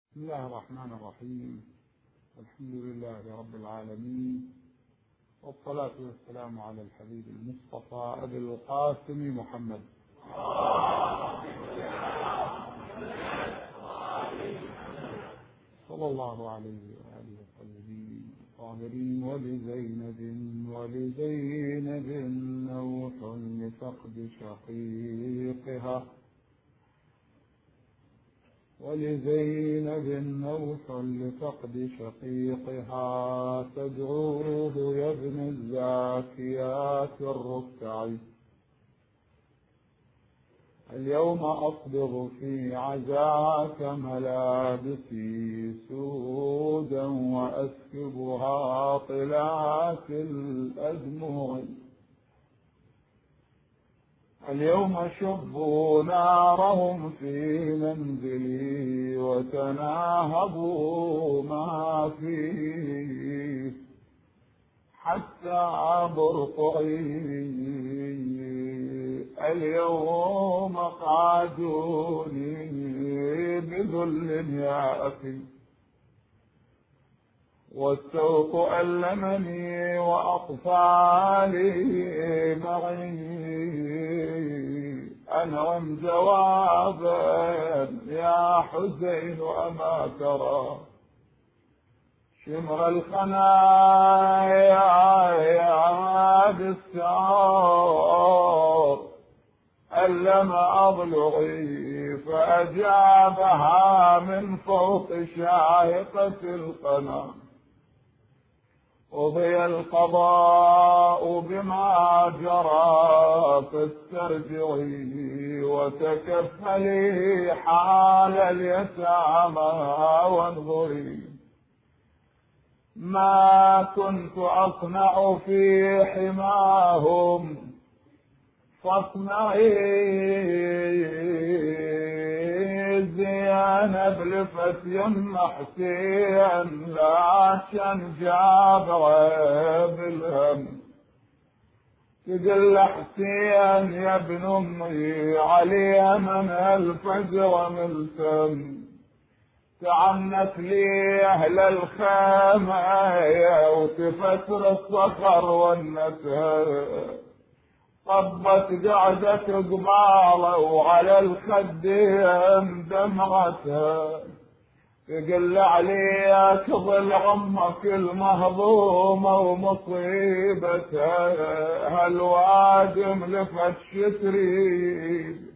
بسم الله الرحمن الرحيم. الحمد لله رب العالمين، والصلاة والسلام على الحبيب المصطفى أبي القاسم محمد صلى الله عليه وآله وصحبه الطاهرين. ولزينب نوح لفقد شقيقها، ولزينب نوح لفقد شقيقها، تدعوه يا ابن الزاكيات الركع. اليوم أصبغ في عزاك ملابسي سودا، وأسكبها طلعات الأدمع. اليوم شبوا نارهم في منزلي، وتناهبوا ما فيه حتى برقعي. اليوم قعدوني بذل يا أخي، والسوق ألمني وأطفالي معي. أنعم جوابا يا حسين، أما ترى شمر الخنايا بالسعار ألم أضلعي، فأجابها من فوق شاهقة القنا. قضي القضاء بما جرى، فاسترجعي وتكفلي حال اليتامى وانظري. ما كنت أصنع في حماهم، فاصنعي زينب لفتي محسيا، لا شنجاب بالهم. تقل حسين يا ابن أمي علي من الفجر ملتم. تعنت لي أهل الخيمة وتفتر الصخر والنسر. طبت قعدة قبالة وعلى الخدين دمعتها. تقل عليك ظل عمك المهضومة ومصيبتها، هالوادم لفت شتري.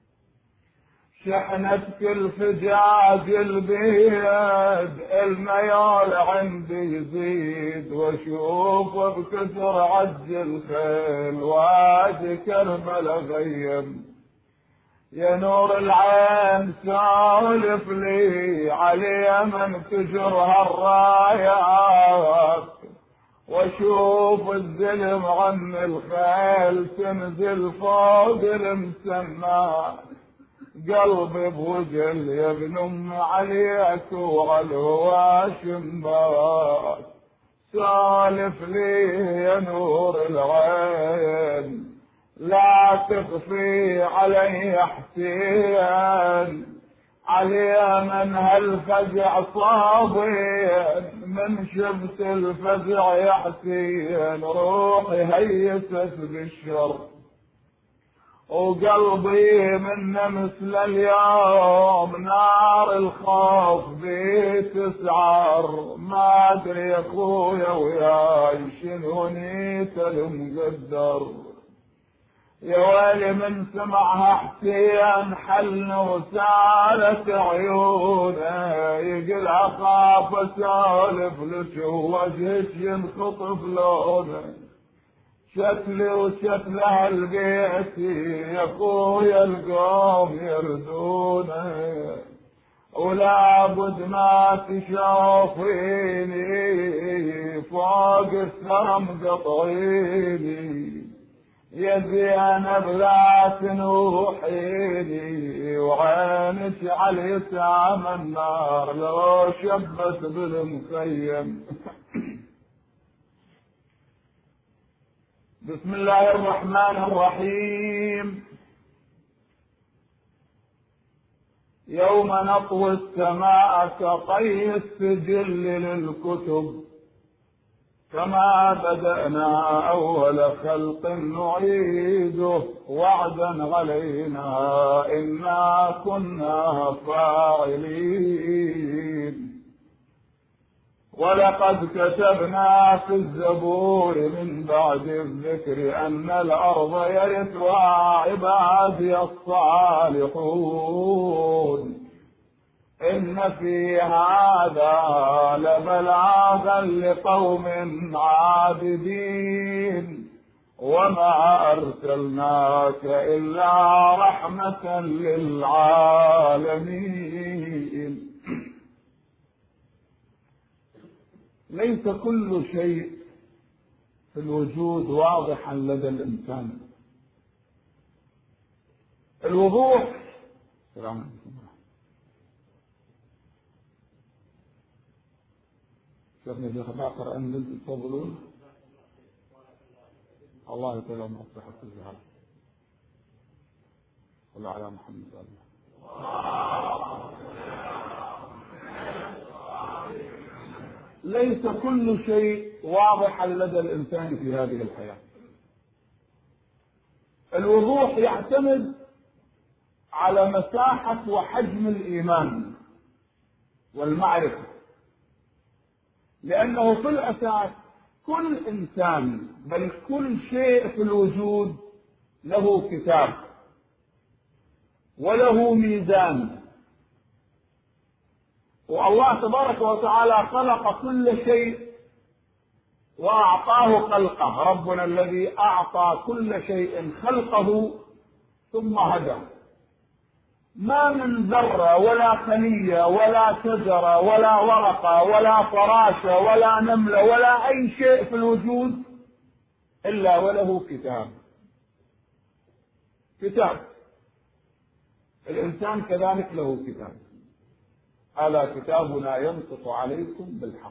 شحنت كل فجاج البيد، الميال عندي يزيد، واشوف بكثر عج الخيل وادي كربل غيم. يا نور العين سولف لي علي من تجرها الرايات، واشوف الزلم عن الخيل تنزل فوق المسمى. قلبي بوجل يا ابن ام عليك وعلى الهواشم، سالف لي يا نور العين، لا تخفي علي حسين. علي من هالفزع صابين، من شفت الفزع يا حسين روحي هيست بالشر. وقلبي منه مثل اليوم نار الخوف بتسعر. ما ادري يا اخويا وياي شنو نيت المقدر. يا ويلي من سمعها حسين حلن وسالت عيونه، يقل اخاف اسولف لك ووجهك ينخطف لونه. شكلي وشكل هالبيت يا اخويا القوم يردونه، ولا بد ما تشوفيني فوق الثرى مقطعيني. يا زينب لا تنوحيني، وعينك على يتام النار لو شبت بالمخيم. بسم الله الرحمن الرحيم. يوم نطوي السماء كطي السجل للكتب كما بدأنا أول خلق نعيده وعدا علينا إنا كنا فاعلين. ولقد كتبنا في الزبور من بعد الذكر أن الأرض يرثها عبادي الصالحون إن في هذا لبلاغا لقوم عابدين وما أرسلناك إلا رحمة للعالمين. ليس كل شيء في الوجود واضحا لدى الإنسان. الوضوح شيخنا شيخ باقر أن لن تفضلون الله يطول مصلحة الجهال صلى على محمد الله. ليس كل شيء واضحا لدى الإنسان في هذه الحياة. الوضوح يعتمد على مساحة وحجم الإيمان والمعرفة، لأنه في الأساس كل إنسان بل كل شيء في الوجود له كتاب وله ميزان، والله تبارك وتعالى خلق كل شيء وأعطاه خلقه. ربنا الذي أعطى كل شيء خلقه ثم هدى. ما من ذرة ولا خلية ولا شجرة ولا ورقة ولا فراشة ولا نملة ولا أي شيء في الوجود إلا وله كتاب. كتاب. الإنسان كذلك له كتاب. ألا كتابنا ينطق عليكم بالحق.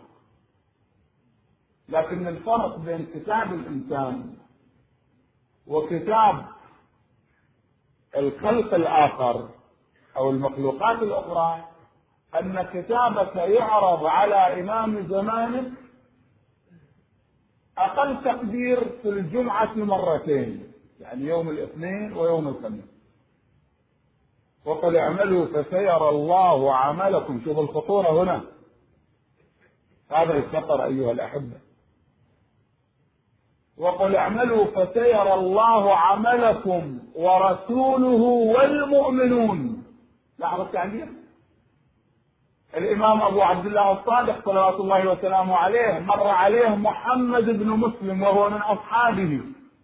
لكن الفرق بين كتاب الإنسان وكتاب الخلق الآخر أو المخلوقات الأخرى أن كتابك يعرض على إمام زمانك أقل تقدير في الجمعة مرتين، يعني يوم الاثنين ويوم الخميس. وقل اعملوا فسيرى الله عملكم. شوف الخطورة هنا، هذا الخطر أيها الأحبة. وقل اعملوا فسيرى الله عملكم ورسوله والمؤمنون. لاحظ التعبير. الإمام أبو عبد الله الصادق صلوات الله وسلامه عليه مر عليه محمد بن مسلم وهو من أصحابه،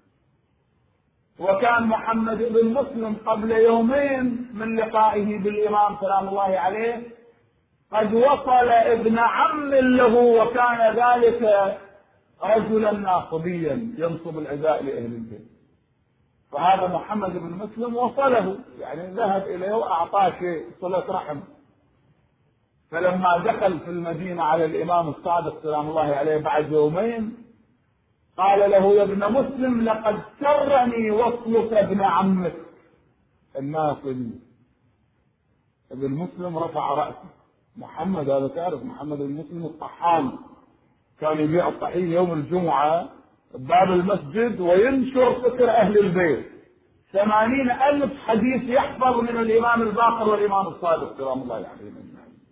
وكان محمد بن مسلم قبل يومين من لقائه بالإمام سلام الله عليه قد وصل ابن عم له، وكان ذلك رجلا ناصبيا ينصب العزاء لأهل البيت. فهذا محمد بن مسلم وصله، يعني ذهب إليه وأعطاه شيء صلة رحم. فلما دخل في المدينة على الإمام الصادق سلام الله عليه بعد يومين قال له يا ابن مسلم لقد سرني وصلك ابن عمك الناصبي. ابن مسلم رفع رأسه. محمد، هذا تعرف محمد بن مسلم الطحان، كان يبيع الطحين يوم الجمعة باب المسجد وينشر فكر أهل البيت. 80,000 حديث يحفظ من الإمام الباقر والإمام الصادق سلام الله عليهم.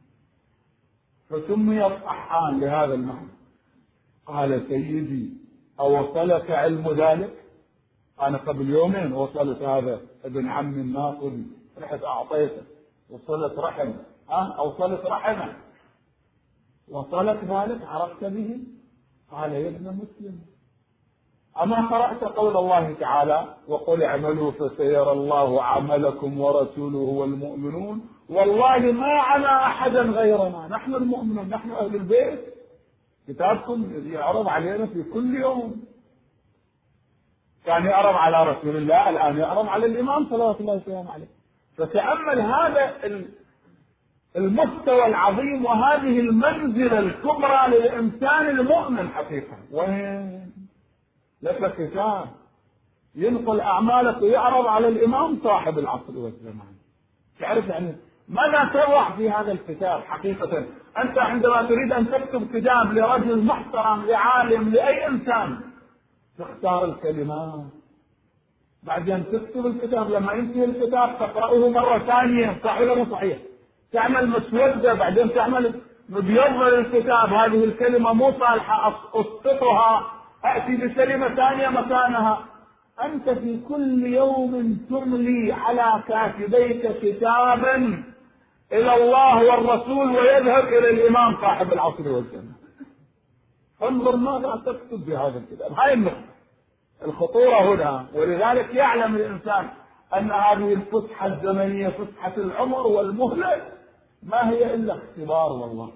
فسمي الطحان لهذا المعنى. قال سيدي أوصلك علم ذلك؟ أنا قبل يومين وصلت هذا ابن عم الناصبي، رحت أعطيته وصلت رحم. أوصلت رحمه، وصلت ذلك عرفت به؟ قال يا ابن مسلم أما قرأت قول الله تعالى وقل اعملوا فسيرى الله عملكم ورسوله والمؤمنون والله ما على أحدا غيرنا نحن المؤمنون نحن أهل البيت، كتابكم يعرض علينا في كل يوم. كان يعرض على رسول الله، الآن يعرض على الإمام صلى الله عليه وسلم عليه. فتأمل هذا المستوى العظيم وهذه المنزلة الكبرى للإنسان المؤمن حقيقة. وين لك كتاب ينقل أعمالك ويعرض على الإمام صاحب العصر والزمان. تعرف يعني ماذا تضع في هذا الكتاب حقيقة؟ أنت عندما تريد أن تكتب كتاب لرجل محترم، لعالم، لأي إنسان، تختار الكلمات، بعدين تكتب الكتاب، لما ينتهي الكتاب تقرأه مرة ثانية، صحيح ولا مو صحيح؟ تعمل مسودة، بعدين تعمل مبيض للكتاب، هذه الكلمة مو صالحة، أسقطها، أتي بكلمة ثانية مكانها. أنت في كل يوم تملي على كاتبيك كتابا إلى الله والرسول، ويذهب إلى الإمام صاحب العصر والزمان. انظر ماذا تكتب بهذا الكتاب. هاي النقطة، الخطورة هنا. ولذلك يعلم الإنسان أن هذه الفسحة الزمنية، فسحة العمر والمهلة، ما هي إلا اختبار والله،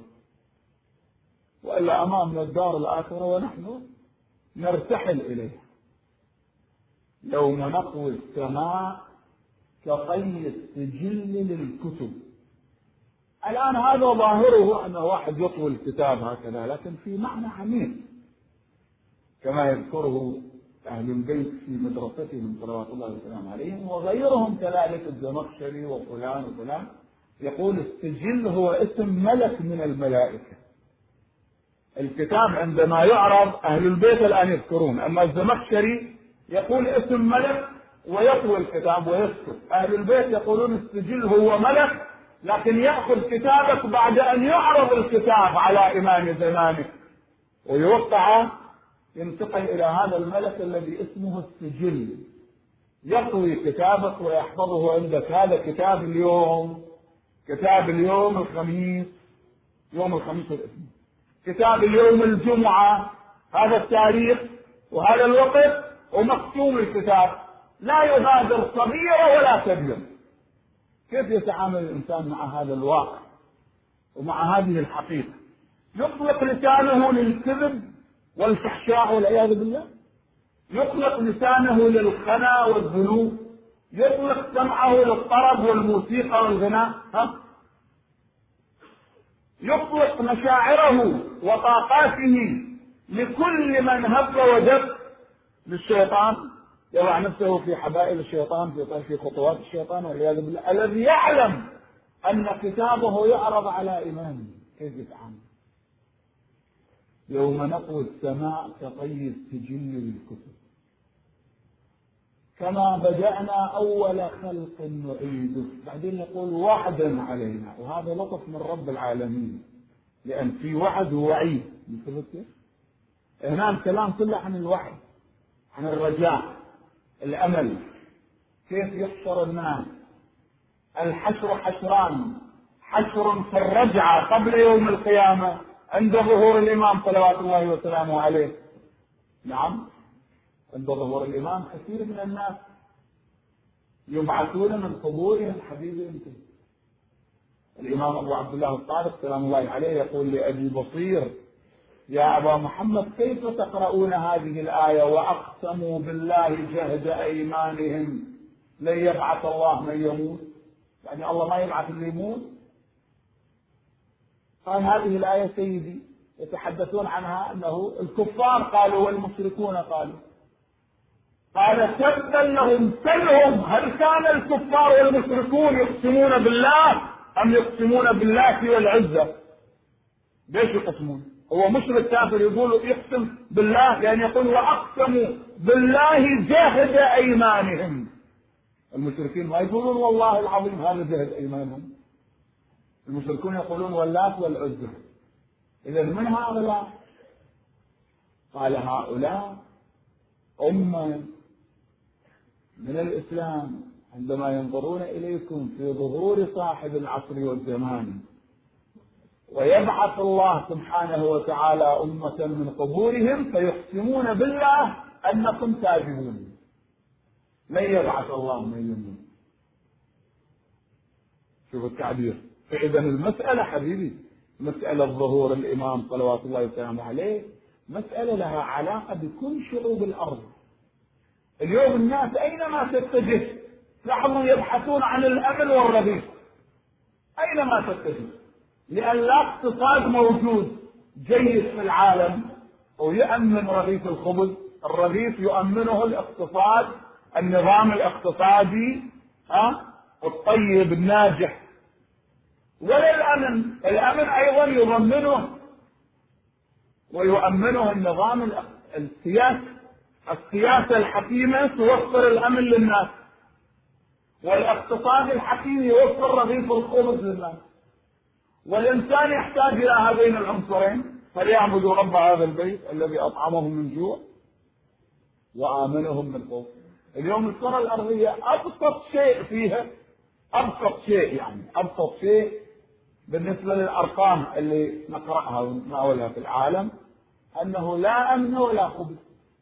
وإلا أمامنا الدار الآخرة ونحن نرتحل إليها. يوم نطوي السماء كطي السجل للكتب. الآن هذا ظاهره أن واحد يطوي الكتاب هكذا، لكن في معنى عميق كما يذكره أهل البيت في مدرستهم صلوات الله وسلامه عليهم، وغيرهم كذلك، الزمخشري وفلان وفلان. يقول السجل هو اسم ملك من الملائكة. الكتاب عندما يعرض أهل البيت الآن يذكرون، أما الزمخشري يقول اسم ملك ويطوي الكتاب ويسكت. أهل البيت يقولون السجل هو ملك، لكن يأخذ كتابك بعد أن يعرض الكتاب على إمام زمانه ويوقع، ينتقل إلى هذا الملك الذي اسمه السجل، يطوي كتابك ويحفظه عندك. هذا كتاب اليوم، كتاب اليوم الخميس، يوم الخميس الاثنين، كتاب اليوم الجمعة، هذا التاريخ وهذا الوقت، ومختوم الكتاب، لا يغادر صغيرة ولا كبيرة. كيف يتعامل الإنسان مع هذا الواقع ومع هذه الحقيقة؟ يطلق لسانه للكذب والفحشاء والعياذ بالله، يطلق لسانه للخنا والذنوب، يطلق سمعه للطرب والموسيقى والغناء، يطلق مشاعره وطاقاته لكل من هب ودب للشيطان، يضع نفسه في حبائل الشيطان، في خطوات الشيطان والعياذ بالله، الذي يعلم أن كتابه يعرض على إمامه. كيف يتعامل؟ يوم نطوي السماء كطي السجل للكتب، كما بدأنا أول خلق نعيده. بعدين يقول وعدا علينا، وهذا لطف من رب العالمين، لأن في وعد ووعيد. هنا الكلام كله عن الوعد، عن الرجاء، الأمل. كيف يحشر الناس؟ الحشر حشران، حشر في الرجعة قبل يوم القيامة عند ظهور الإمام صلوات الله وسلامه عليه. نعم، عند ظهور الإمام كثير من الناس يبعثون من قبورهم. حبيبي انت، الإمام أبو عبد الله الصادق سلام الله عليه يقول لأبي بصير: يا أبا محمد، كيف تقرؤون هذه الآية وأقسموا بالله جهد أيمانهم لن يبعث الله من يموت؟ يعني الله ما يبعث اللي يموت؟ قال هذه الآية سيدي يتحدثون عنها أنه الكفار قالوا والمشركون قالوا. قال تبا لهم، سلهم هل كان الكفار والمشركون يقسمون بالله أم يقسمون بالله والعزة؟ ليش يقسمون؟ هو مشرك كافر يقول يقسم بالله، يعني يقول وأقسموا بالله جهد أيمانهم. المشركين ما يقولون والله العظيم هذا جهد أيمانهم، المشركون يقولون واللات والعزة. إذا من هؤلاء؟ قال هؤلاء أمة من الإسلام عندما ينظرون إليكم في ظهور صاحب العصر والزمان ويبعث الله سبحانه وتعالى أمة من قبورهم فيقسمون بالله أنكم كاذبون، لن يبعث الله من يموت. شوف التعبير. فإذا المسألة حبيبي، مسألة ظهور الإمام صلوات الله وسلامه عليه مسألة لها علاقة بكل شعوب الأرض. اليوم الناس أينما تتجه لاحظوا يبحثون عن الأمن والرغيف، أينما تتجه، لأن لا اقتصاد موجود جيد في العالم ويؤمن رغيف الخبز. الرغيف يؤمنه الاقتصاد، النظام الاقتصادي الطيب الناجح وللأمن، الأمن أيضا يضمنه ويؤمنه النظام السياسة الحكيمة توفر الأمن للناس، والاقتصاد الحكيم يوفر رغيف الخبز للناس. والإنسان يحتاج إلى هذين العنصرين، فليعبدوا رب هذا البيت الذي أطعمهم من جوع وآمنهم من خوف. اليوم الكرة الأرضية أبسط شيء فيها، أبسط شيء بالنسبة للأرقام اللي نقرأها ونتناولها في العالم، أنه لا أمن ولا خبز.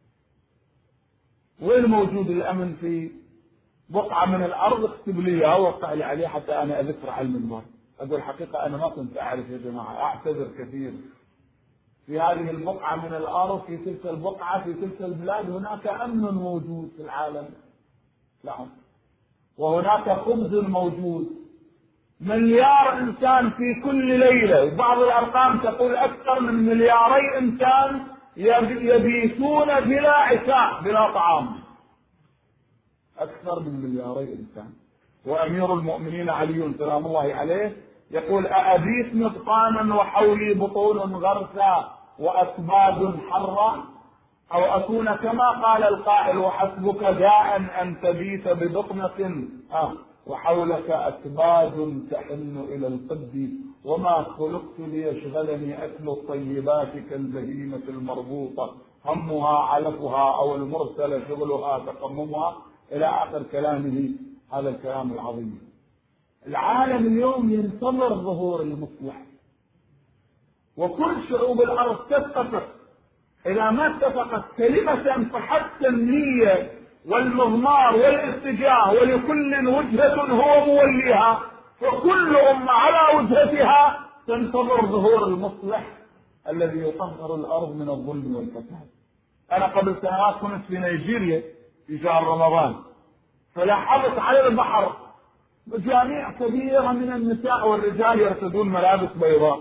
وين موجود الأمن؟ في بقعة من الأرض اكتب لي إياها ووقع لي عليه حتى أنا أذكر على المنبر، أقول الحقيقة أنا ما كنت أعرف يا جماعة، أعتذر كثير. في هذه البقعة من الأرض، في تلك البقعة، في تلك البلاد هناك أمن موجود في العالم، نعم، وهناك خبز موجود. مليار إنسان في كل ليلة، وبعض الأرقام تقول أكثر من 2 مليار إنسان يبيتون بلا عشاء بلا طعام، أكثر من 2 مليار إنسان. وأمير المؤمنين علي سلام الله عليه يقول: أأبيت نطقانا وحولي بطون غرسا وأكباد حرا، أو أكون كما قال القائل: وحسبك داء أن تبيت ببطنة وحولك أكباد تحن إلى القد، وما خلقت ليشغلني أكل الطيبات كالبهيمة المربوطة، همها علفها أو المرسل شغلها تقممها، إلى آخر كلامه، هذا الكلام العظيم. العالم اليوم ينتظر ظهور المصلح، وكل شعوب الأرض تتفق. إذا ما اتفقت كلمة فحتى النية والمضمار والاتجاه، ولكل وجهة هو موليها، فكل أمة على وجهتها تنتظر ظهور المصلح الذي يطهر الأرض من الظلم والفساد. أنا قبل سنوات كنت في نيجيريا في شهر رمضان، فلاحظت على البحر مجاميع كبيرة من النساء والرجال يرتدون ملابس بيضاء،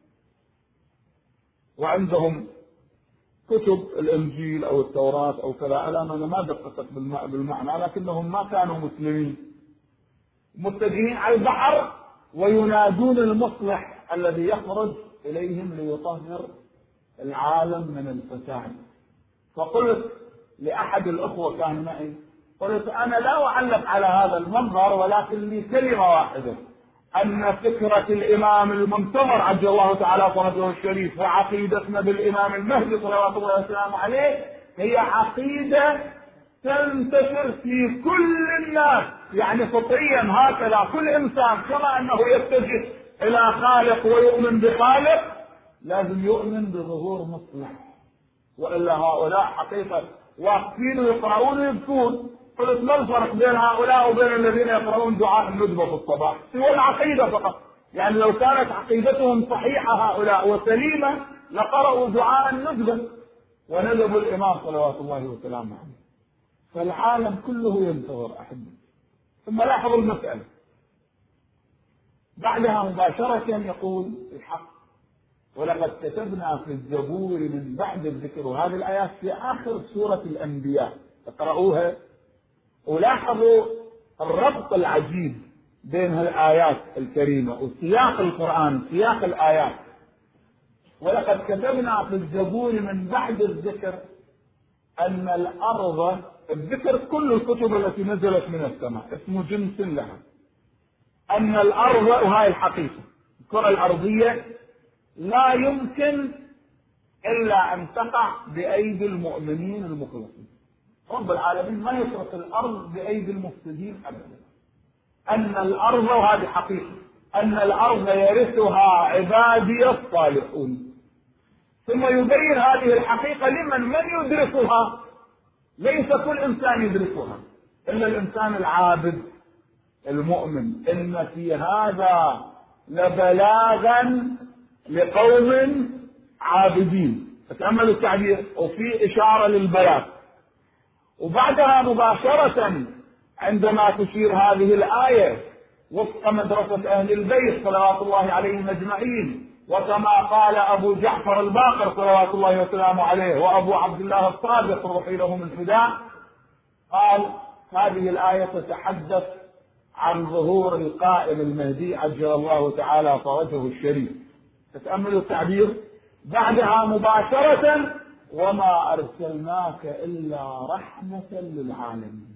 وعندهم كتب الإنجيل أو التوراة أو كذا. أنا ما دققت بالمعنى، لكنهم ما كانوا مسلمين، متجهين على البحر وينادون المصلح الذي يخرج إليهم ليطهر العالم من الفساد. فقلت لأحد الأخوة كان معي، قلت: أنا لا أعلق على هذا المنظر، ولكن لي كلمة واحدة، أن فكرة الإمام المنتظر عجل الله تعالى فرجه الشريف وعقيدتنا بالإمام المهدي صلوات الله وسلامه عليه هي عقيدة تنتشر في كل الناس، يعني فطريا هكذا كل إنسان كما أنه يتجه إلى خالق ويؤمن بخالق، لازم يؤمن بظهور مصلح، وإلا هؤلاء حقيقة واقفين ويقرؤون ويبكون. قلت: ما الفرق بين هؤلاء وبين الذين يقرؤون دعاء الندبة في الصباح؟ سوى العقيدة فقط. يعني لو كانت عقيدتهم صحيحة هؤلاء وسليمة لقرأوا دعاء الندبة وندبوا الإمام صلوات الله وسلامه عليه. فالعالم كله ينتظر أحبه. ثم لاحظوا المسألة بعدها مباشرة يقول الحق: ولقد كتبنا في الزبور من بعد الذكر. وهذه الآيات في آخر سورة الأنبياء، اقرأوها ولاحظوا الربط العجيب بين الآيات الكريمة وسياق القرآن، سياق الآيات. ولقد كتبنا في الزبور من بعد الذكر أن الأرض، الذكر كل الكتب التي نزلت من السماء اسمه جنس لها، أن الأرض، وهاي الحقيقة، الكرة الأرضية لا يمكن إلا أن تقع بأيدي المؤمنين المخلصين. رب العالمين ما يترك الأرض بأيدي المفسدين أبدا. أن الأرض، وهذه حقيقة، أن الأرض يرثها عبادي الصالحون. ثم يبين هذه الحقيقة من يدركها. ليس كل إنسان يدركها إلا الإنسان العابد المؤمن. إن في هذا لبلاغا لقوم عابدين. تأملوا التعبير، وفي إشارة للبلاغ. وبعدها مباشرة عندما تشير هذه الآية وفق مدرسة أهل البيت صلوات الله عليهم أجمعين، وكما قال أبو جعفر الباقر صلوات الله وسلامه عليه وأبو عبد الله الصادق روحي لهم الفداء، قال: هذه الآية تتحدث عن ظهور القائم المهدي عجل الله تعالى فرجه الشريف. تتأملوا التعبير بعدها مباشرة: وما أرسلناك إلا رحمة للعالمين.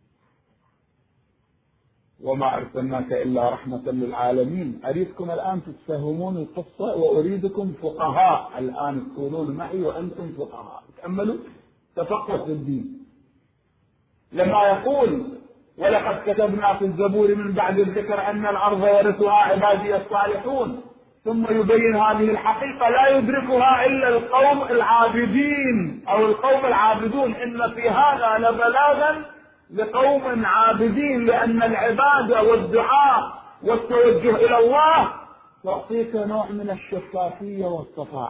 وما أرسلناك إلا رحمة للعالمين. أريدكم الآن تتفهمون القصة وأريدكم فقهاء الآن تقولون معي وأنتم فقهاء. تأملوا تفقه في الدين. لما يقول: ولقد كتبنا في الزبور من بعد الذكر أن الأرض يرثها عبادي الصالحون، ثم يبين هذه الحقيقة لا يدركها إلا القوم العابدين أو القوم العابدون. إن في هذا لبلاغا لقوم عابدين، لأن العبادة والدعاء والتوجه إلى الله تعطيك نوع من الشفافية والصفاء،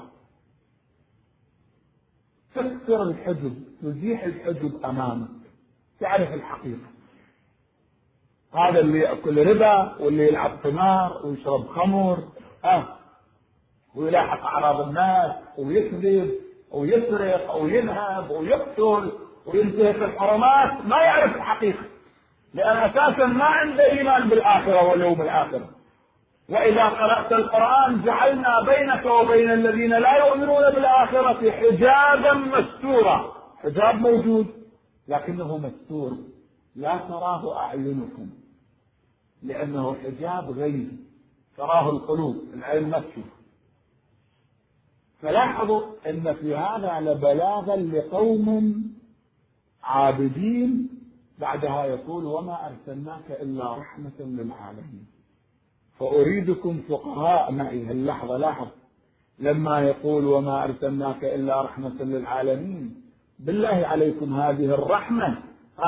تكسر الحجب، تزيح الحجب أمامك، تعرف الحقيقة. هذا اللي يأكل ربا واللي يلعب قمار ويشرب خمر ويلاحق أعراض الناس ويكذب ويسرق وينهب ويقتل وينتهك الحرمات ما يعرف الحقيقة، لأن أساسا ما عنده إيمان بالآخرة واليوم الآخر. وإذا قرأت القرآن: جعلنا بينك وبين الذين لا يؤمنون بالآخرة حجابا مستورا. حجاب موجود لكنه مستور، لا تراه أعينكم، لأنه حجاب غيب تراه القلوب، العين ما تشوف. فلاحظوا أن في هذا لبلاغا لقوم عابدين. بعدها يقول: وما أرسلناك إلا رحمة للعالمين. فأريدكم فقهاء معي اللحظة. لاحظ لما يقول: وما أرسلناك إلا رحمة للعالمين، بالله عليكم هذه الرحمة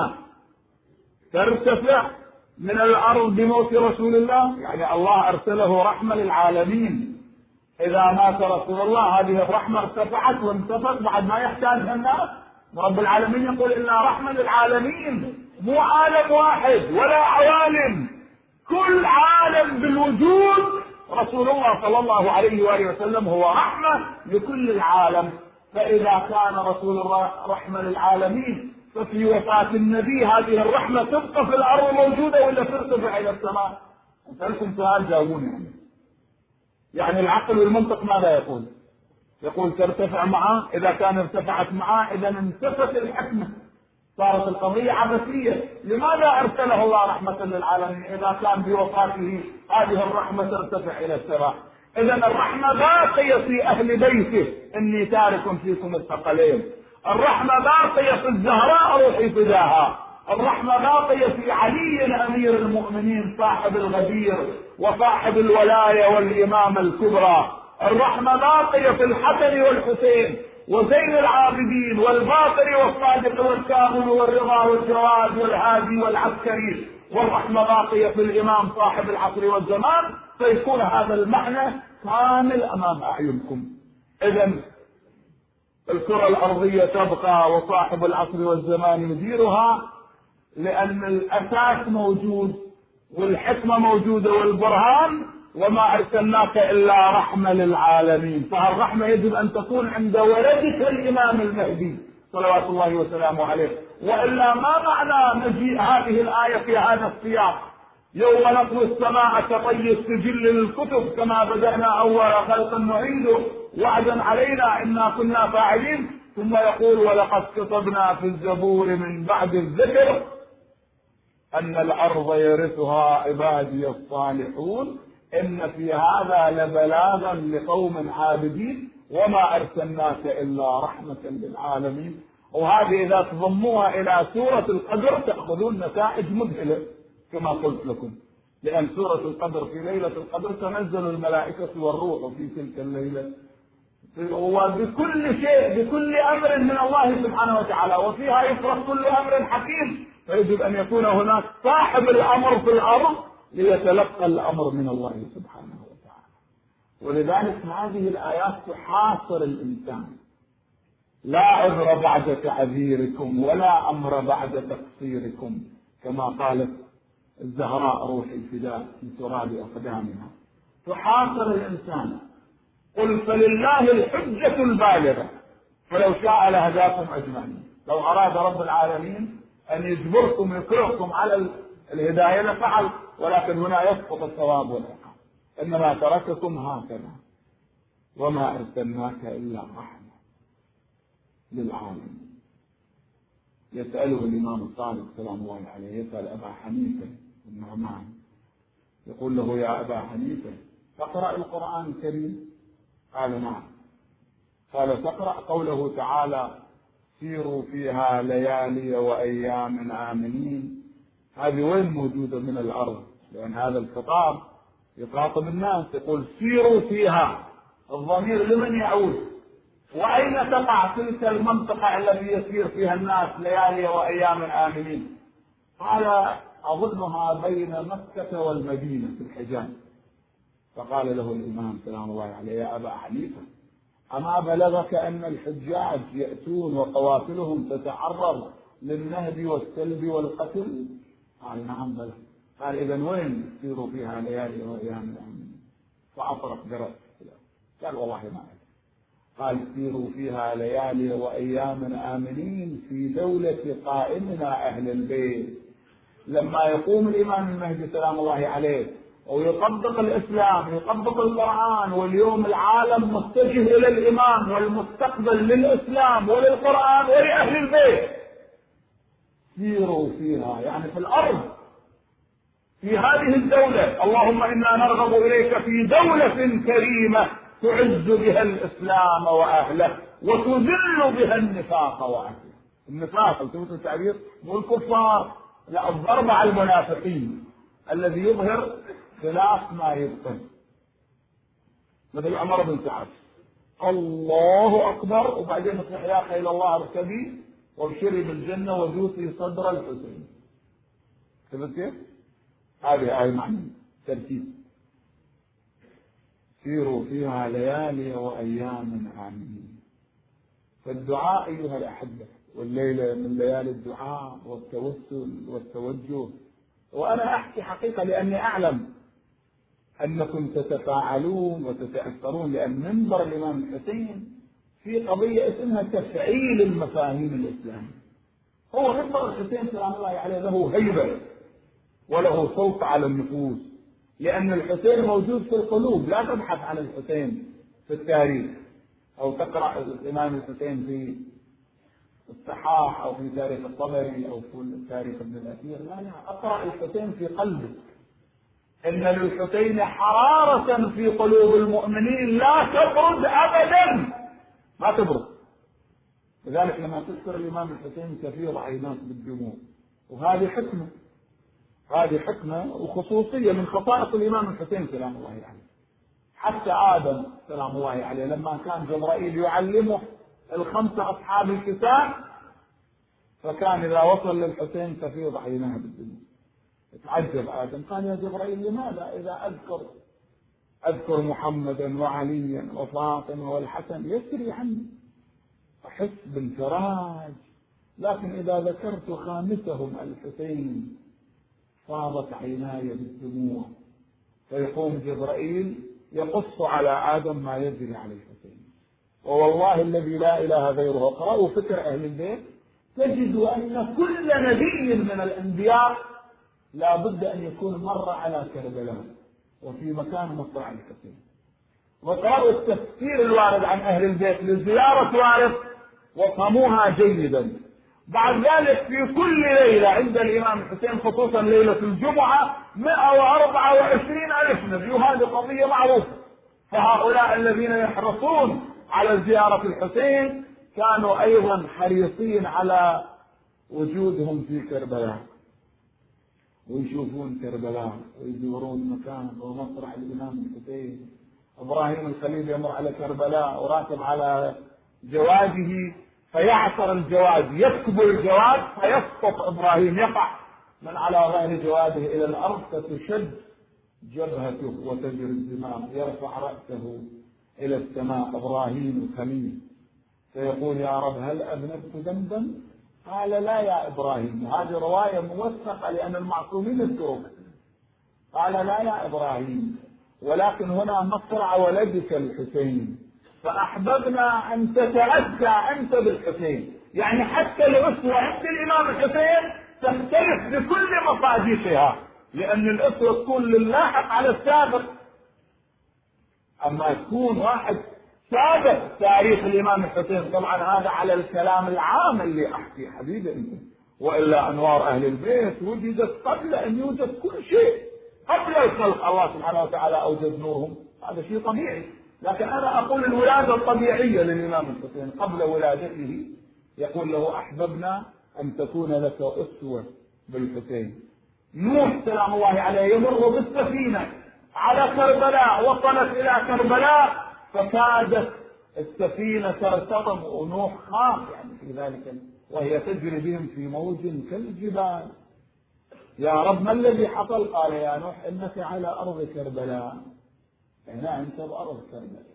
ترتفع من الأرض بموت رسول الله؟ يعني الله أرسله رحمة للعالمين. إذا مات رسول الله هذه الرحمة ارتفعت وانتفت بعد ما يحتاجها الناس. رب العالمين يقول: إلا رحمة للعالمين، مو عالم واحد ولا عوالم، كل عالم بالوجود رسول الله صلى الله عليه وآله وسلم هو رحمة لكل العالم. فإذا كان رسول الله رحمة للعالمين، ففي وفاة النبي هذه الرحمة تبقى في الأرض موجودة ولا ترتفع إلى السماء؟ أسألكم سؤال جاوبوني. يعني العقل والمنطق ماذا يقول؟ يقول ترتفع معه. إذا كان ارتفعت معه إذا انتفت الحكمة، صارت القضية عبثية. لماذا أرسله الله رحمة للعالمين إذا كان بوفاته هذه الرحمة ترتفع إلى السماء؟ إذا الرحمة باقية في أهل بيته، إني تارك فيكم الثقلين. الرحمة باقية في الزهراء روحي فداها. الرحمة باقية في علي أمير المؤمنين صاحب الغدير وصاحب الولاية والإمامة الكبرى. الرحمة باقية في الحسن والحسين وزين العابدين والباقر والصادق والكامل والرضا والجواد والهادي والعسكري. والرحمة باقية في الإمام صاحب العصر والزمان. فيكون هذا المعنى كامل أمام أعينكم. إذا الكرة الأرضية تبقى وصاحب العصر والزمان يديرها، لأن الأساس موجود والحكمة موجودة والبرهان. وما أرسلناك إلا رحمة للعالمين. فالرحمة يجب أن تكون عند ولدك الإمام المهدي صلوات الله وسلامه عليه. وإلا ما معنى مجيء هذه الآية في هذا السياق: يوم نطوي السماء كطي السجل للكتب كما بدأنا أول خلق نعيده وعدا علينا إنا كنا فاعلين. ثم يقول: ولقد كتبنا في الزبور من بعد الذكر أن الأرض يرثها عبادي الصالحون، إن في هذا لبلاغا لقوم عابدين. وما أرسلناك إلا رحمة للعالمين. وهذه إذا تضموها إلى سورة القدر تأخذون نتائج مذهلة كما قلت لكم، لأن سورة القدر في ليلة القدر تنزل الملائكة والروح في تلك الليلة، وبكل شيء بكل أمر من الله سبحانه وتعالى، وفيها يفرق كل أمر حكيم. فيجب أن يكون هناك صاحب الأمر في الأرض ليتلقى الأمر من الله سبحانه وتعالى. ولذلك هذه الآيات تحاصر الإنسان. لا عذر بعد تعذيركم ولا أمر بعد تقصيركم، كما قالت الزهراء روح الفداء في تراب أقدامها. تحاصر الإنسان. قل فلله الحجة البالغة فلو شاء لهداكم أجمعين. لو أراد رب العالمين أن يجبركم يكرهكم على الهداية لفعل، ولكن هنا يسقط الثواب والعقاب. إنما ترككم هكذا وما أرسلناك إلا رحمة للعالمين. يسأله الإمام الصادق سلام الله عليه، يسأل أبا حنيفة النعمان، يقول له يا أبا حنيفة تقرأ القرآن الكريم؟ قال نعم. قال تقرأ قوله تعالى سيروا فيها ليالي وأيام آمنين؟ هذه وين موجودة من الأرض؟ لأن هذا الخطاب يخاطب الناس، يقول سيروا فيها، الضمير لمن يعود؟ وأين تقع تلك المنطقة التي يسير فيها الناس ليالي وأيام آمنين؟ قال أظنها بين مكة والمدينة في الحجاز. فقال له الإمام سلام الله عليه يا أبا حنيفة أما بلغك أن الحجاج يأتون وقوافلهم تتعرض للنهب والسلب والقتل؟ قال نعم بلى. قال إذن وين سيروا فيها ليالي وأيام آمنين؟ فأطرق برأس. قال والله ما أعلم. قال سيروا فيها ليالي وأيام آمنين في دولة قائمنا أهل البيت. لما يقوم الإمام المهدي سلام الله عليه ويطبق الإسلام يطبق القرآن، واليوم العالم متجه إلى الإمام والمستقبل للإسلام وللقرآن ولأهل البيت، سيروا فيها يعني في الأرض في هذه الدولة. اللهم إنا نرغب إليك في دولة كريمة تعز بها الإسلام وأهله وتذل بها النفاق وأهله. النفاق التوت التعبير مو الكفار، لا، الضرب على المنافقين الذي يظهر خلاف ما يبطن، مثل عمر بن سعد الله أكبر وبعدين يصيح يا خيل الله اركبي وابشري بالجنة وجوسي صدر الحسين. شفت كيف؟ هذه آية معنى ترتيب سيروا فيها ليالي وأيام آمنين. فالدعاء أيها الأحبة، والليلة من ليالي الدعاء والتوسل والتوجه. وأنا أحكي حقيقة لأني أعلم أنكم تتفاعلون وتتأثرون، لأن منبر الإمام الحسين في قضية اسمها تفعيل المفاهيم الإسلامية. هو منبر الحسين سلام الله عليه له هيبة وله صوت على النفوس، لأن الحسين موجود في القلوب. لا تبحث عن الحسين في التاريخ أو تقرأ الإمام الحسين في الصحاح أو في تاريخ الطبري أو في تاريخ ابن الأثير، لا، أقرأ الحسين في قلبك. إن للحسين حرارة في قلوب المؤمنين لا تبرد أبدا، ما تبرد. لذلك لما تذكر الإمام الحسين تفيض عيناك بالدموع، وهذه حكمة، هذه حكمة وخصوصية من خصائص الإمام الحسين سلام الله عليه. حتى آدم سلام الله عليه لما كان جبرائيل يعلمه الخمسة أصحاب الكتاب، فكان إذا وصل للحسين تفيض عيناه بالدموع. تعجب آدم، قال يا جبرائيل لماذا إذا أذكر محمدا وعليا وفاطمة والحسن يسري عني، أحس بالفراج، لكن إذا ذكرت خامسهم الحسين فاضت عيناي بالدموع. فيقوم جبرائيل يقص على آدم ما يجري على الحسين. ووالله الذي لا إله غيره، اقرأوا فكر أهل البيت تجد أن كل نبي من الأنبياء لا بد أن يكون مر على كربلاء وفي مكان مصرع الحسين. وقرأوا التفسير الوارد عن أهل البيت لزيارة وارث وفهموها جيدا. بعد ذلك في كل ليلة عند الإمام الحسين خصوصا ليلة الجمعة 124,000 نبي، وهذه قضية معروفة. فهؤلاء الذين يحرصون على زيارة الحسين كانوا أيضا حريصين على وجودهم في كربلاء، ويشوفون كربلاء ويزورون مكان ومصرع الإمام الحسين. إبراهيم الخليل يمر على كربلاء وراكب على جواده فيعثر الجواد، يكب الجواد فيسقط إبراهيم، يقع من على ظهر جواده إلى الأرض فتشد جبهته وتجري الدماء. يرفع رأسه إلى السماء إبراهيم الخليل فيقول يا رب هل أذنبت ذنبا؟ قال لا يا إبراهيم. هذه رواية موثقة لأن المعصومين يذكرون. قال لا يا إبراهيم، ولكن هنا مصرع ولدك الحسين، فأحببنا أن تتأتى أنت بالحسين. يعني حتى الأسوة عند الإمام الحسين تختلف بكل مصادقها، لأن الأسوة تكون للاحق على السابق. أما تكون واحد سابق تاريخ الإمام الحسين، طبعا هذا على الكلام العام اللي أحكي حبيبي أنت، وإلا أنوار أهل البيت وجدت قبل أن يوجد كل شيء، قبل الخلق الله سبحانه وتعالى أوجد نورهم، هذا شيء طبيعي. لكن أنا أقول الولادة الطبيعية للإمام الحسين قبل ولادته، يقول له أحببنا أن تكون لك أسوة بالحسين. نوح سلام الله عليه يمر بالسفينة على كربلاء، وصلت إلى كربلاء فكادت السفينة ترتطم، ونوح خاف يعني في ذلك، وهي تجري بهم في موج كالجبال. يا رب ما الذي حصل؟ قال يا نوح إنك على أرض كربلاء، هنا أنت بأرض كربلاء.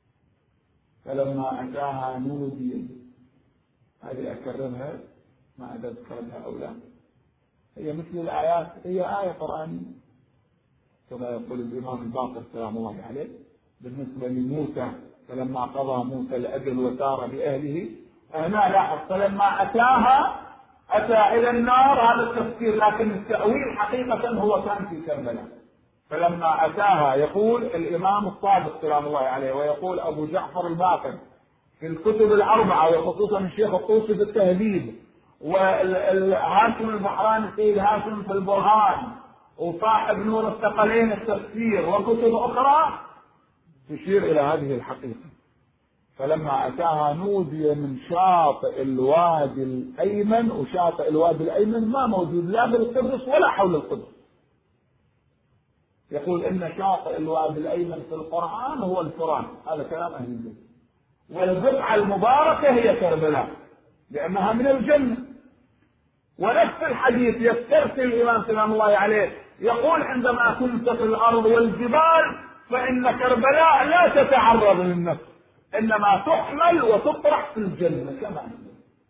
فلما أتاها نودي، هذه أكررها ما أذكر لها أو لا، هي مثل الآيات، هي آية قرآنية كما يقول الإمام الباقر سلام الله عليه بالنسبة لموسى، فلما قضى موسى الأجل وسار بأهله. هنا لاحظ فلما أتاها، أتى إلى النار، هذا التفسير، لكن التأويل حقيقة هو كان في كربلاء. فلما أتاها يقول الإمام الصادق سلام الله عليه، ويقول أبو جعفر الباقر في الكتب الأربعة، وخصوصا الشيخ الطوسي في التهذيب، والهاشم البحراني السيد هاشم في البرهان، وصاحب نور الثقلين التفسير، وكتب أخرى تشير إلى هذه الحقيقة. فلما أتاها نودي من شاطئ الوادي الأيمن، وشاطئ الوادي الأيمن ما موجود لا بالقدس ولا حول القدس. يقول إن شاطئ الوادي الأيمن في القرآن هو الفرات، هذا كلام أهل البيت، والبقعة المباركة هي كربلاء لأنها من الجنة. ونفس الحديث يسترسل الإمام سلام الله عليه يقول عندما كنت في الأرض والجبال فإن كربلاء لا تتعرض للنفس، إنما تحمل وتطرح في الجنة كما هي.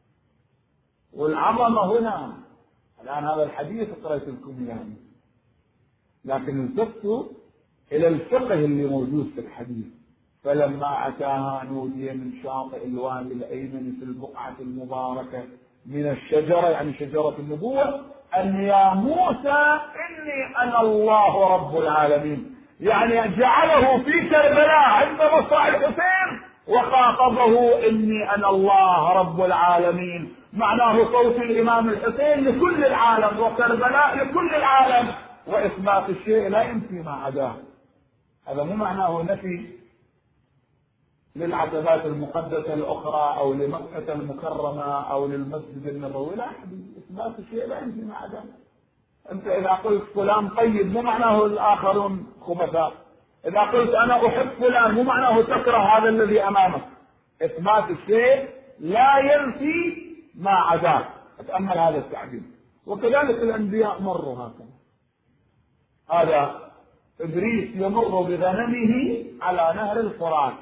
والعظمة هنا الآن هذا الحديث قرأت لكم يعني، لكن التفتوا إلى الفقه اللي موجود في الحديث. فلما أتاها نودي من شاطئ الوادي الأيمن في البقعة المباركة من الشجرة، يعني شجرة النبوة، أن يا موسى إني أنا الله رب العالمين، يعني جعله في كربلاء عند مصرع الحسين وخاطبه إني أنا الله رب العالمين، معناه صوت الإمام الحسين لكل العالم، وكربلاء لكل العالم، وإثبات الشيء لا ينفي ما عداه. هذا مو معناه نفي للعتبات المقدسة الأخرى أو لمكة المكرمة أو للمسجد النبوي، لا، إثبات الشيء لا ينفي ما عداه. أنت إذا قلت فلان طيب مو معناه الآخرون خبثاء، إذا قلت أنا أحب فلان مو معناه تكره هذا الذي أمامك. إثبات الشيء لا ينفي ما عداه، أتأمل هذا التعبير. وكذلك الأنبياء مروا هكذا. هذا إدريس يمر بغنمه على نهر الفرات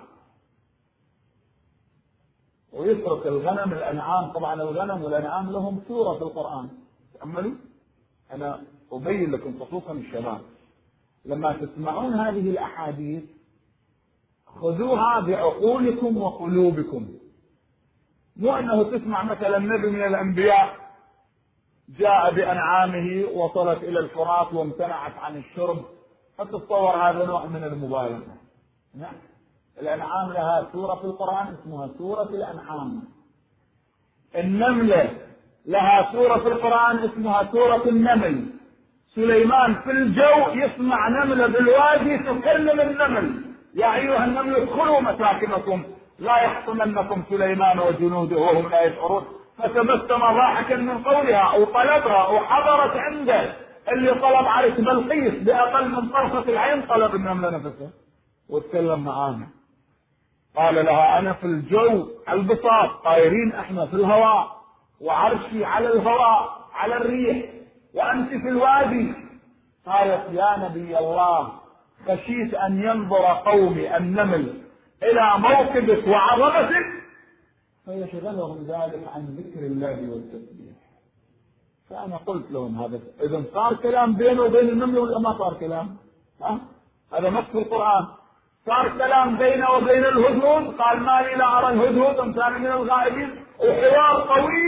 ويترك الغنم الأنعام. طبعا الغنم والأنعام لهم سورة في القرآن، تأملوا. أنا أبين لكم خصوصا الشباب لما تسمعون هذه الأحاديث خذوها بعقولكم وقلوبكم، مو أنه تسمع مثلا نبي من الأنبياء جاء بأنعامه وصلت إلى الفرات وامتنعت عن الشرب، فتتصور هذا نوع من المبالغة. نعم، الأنعام لها سورة في القرآن اسمها سورة الأنعام. النملة لها سورة في القرآن اسمها سورة النمل. سليمان في الجو يسمع نملة بالوادي تكلم النمل: يا أيها النمل ادخلوا مساكنكم لا يحطمنكم سليمان وجنوده وهم لا يشعرون. فتبسم ضاحكا من قولها، أو طلبها، أو حضرت عنده اللي طلب عرش بلقيس بأقل من طرفة العين، طلب النملة نفسها واتكلم معاها. قال لها أنا في الجو البساط، طايرين احنا في الهواء، وعرشي على الهواء على الريح، وأنت في الوادي. قالت يا نبي الله خشيت أن ينظر قومي النمل إلى موكبك وعظمتك فيشغلهم ذلك عن ذكر الله والتسبيح. فأنا قلت لهم هذا إذا صار كلام بينه وبين النمل ولا ما صار كلام؟ هذا نص القرآن. صار كلام بينه وبين الهدهد، قال ما لي لا أرى الهدهد أم كان من الغائبين، وحوار طويل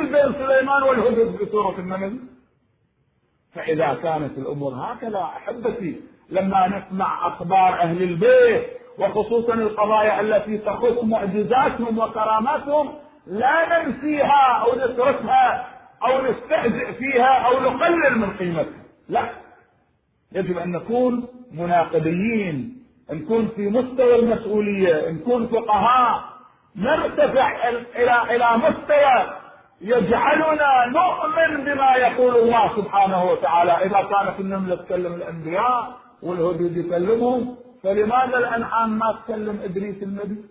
تماثيل بين سليمان والهدهد في سورة النمل. فإذا كانت الأمور هكذا أحبتي، لما نسمع أخبار أهل البيت وخصوصا القضايا التي تخص معجزاتهم وكراماتهم لا ننسيها أو نتركها أو نستهزئ فيها أو نقلل من قيمتها، لا، يجب أن نكون مناقبين، نكون في مستوى المسؤولية، نكون فقهاء، نرتفع إلى مستوى يجعلنا نؤمن بما يقول الله سبحانه وتعالى. إذا كانت النملة تكلم الأنبياء والهدود يكلمهم، فلماذا الأنعام ما تكلم إدريس النبي؟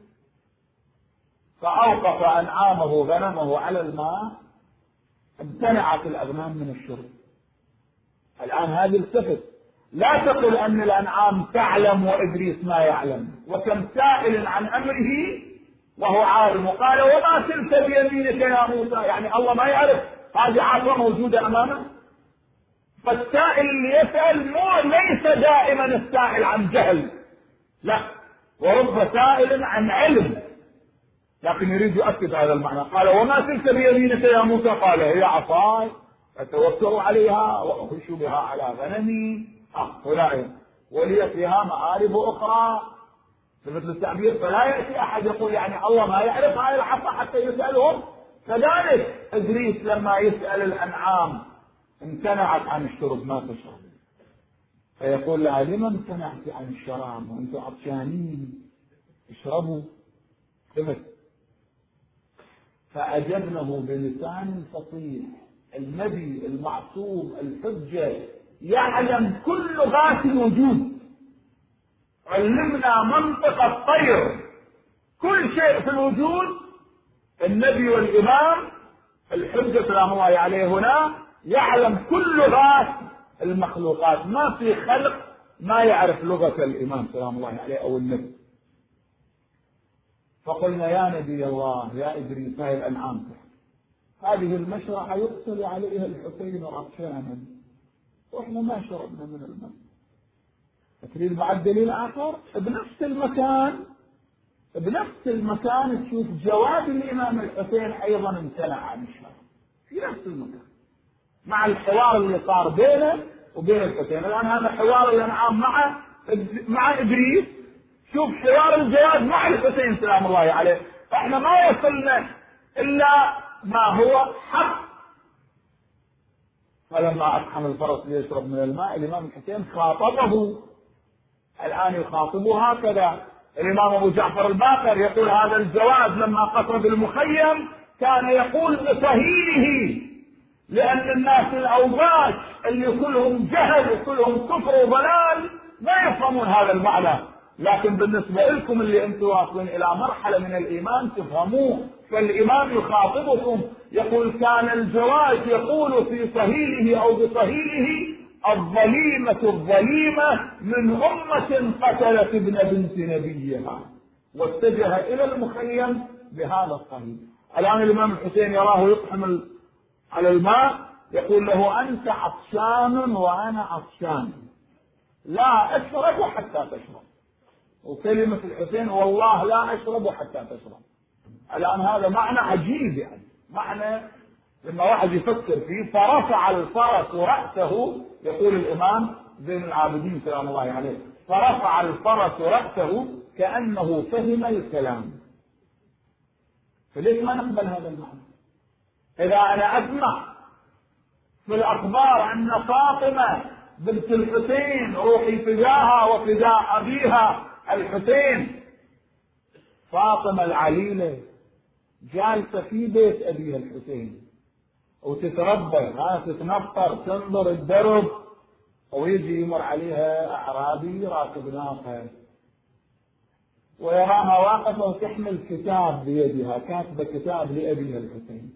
فأوقف أنعامه غنمه على الماء، امتنعت الأغنام من الشرب. الآن هذه التفت، لا تقل أن الأنعام تعلم وإدريس ما يعلم، وكم سائل عن أمره وهو عالم. قال وما تلك بيمينك يا موسى، يعني الله ما يعرف هذه عصا موجودة أمامه. فالسائل اللي يسأل ليس دائما السائل عن جهل، لا، ورب سائل عن علم، لكن يريد يؤكد هذا المعنى. قال وما تلك بيمينك يا موسى، قال هي عصاي أتوكل عليها وأخش بها على غنمي هنا ولي فيها مآرب أخرى، مثل التعبير. فلا يأتي أحد يقول يعني الله ما يعرف هاي العصا حتى يسألهم. كذلك إدريس لما يسأل الأنعام امتنعت عن الشرب، ما تشرب، فيقول لها لما امتنعت عن الشراب وأنتم عطشانين، اشربوا. فأجبنه بلسان فصيح. النبي المعصوم الحجة يعلم كل لغات الوجود، علمنا منطق الطير، كل شيء في الوجود النبي والإمام الحجة سلام الله عليه هنا يعلم كل لغات المخلوقات، ما في خلق ما يعرف لغة الإمام سلام الله عليه أو النبي. فقلنا يا نبي الله يا إدريس هاي الأنعام هذه المشرعة يقتل عليها الحسين عطشانا وإحنا ما شربنا من الماء. تريد بعد دليل آخر؟ بنفس المكان تشوف جواب الإمام الحسين أيضا امتنع عن الشرب في نفس المكان، مع الحوار اللي صار بينه وبين الحسين. الآن هذا حوار الأنعام مع إدريس، شوف حوار الجواد مع الحسين سلام الله عليه. فإحنا ما وصلنا إلا ما هو حق. فلما أقحم الفرس ليشرب من الماء الإمام الحسين خاطبه، الآن يخاطبه هكذا. الإمام أبو جعفر الباقر يقول هذا الجواد لما قصد المخيم كان يقول بصهيله، لأن الناس الأوباش اللي كلهم جهل وكلهم كفر وضلال ما يفهمون هذا المعنى، لكن بالنسبة لكم اللي أنتم واصلين إلى مرحلة من الإيمان تفهموه. فالإمام يخاطبكم يقول كان الجواد يقول في صهيله أو بصهيله الظليمة من أمة قتلت ابن بنت نبيها، واتجه إلى المخيم بهذا الصهيل. الآن الإمام الحسين يراه يقحم على الماء، يقول له أنت عطشان وأنا عطشان، لا أشرب حتى تشرب. وكلمة الحسين والله لا أشرب حتى تشرب. الآن هذا معنى عجيب، يعني معنى لما واحد يفكر فيه. فرفع الفرس رأسه، يقول الإمام زين العابدين سلام الله عليه، فرفع الفرس رأسه كأنه فهم الكلام. فليش ما نقبل هذا المعنى؟ إذا أنا أسمع في الأخبار أن فاطمة بنت الحسين روحي فداها وفداء أبيها الحسين، فاطمة العليلة جالسة في بيت أبيها الحسين وتتربى، تتنطر تنظر الدرب، ويجي يمر عليها أعرابي راكب ناقة ويراها واقفة وتحمل كتاب بيدها، كاتبة كتاب لأبيها الحسين،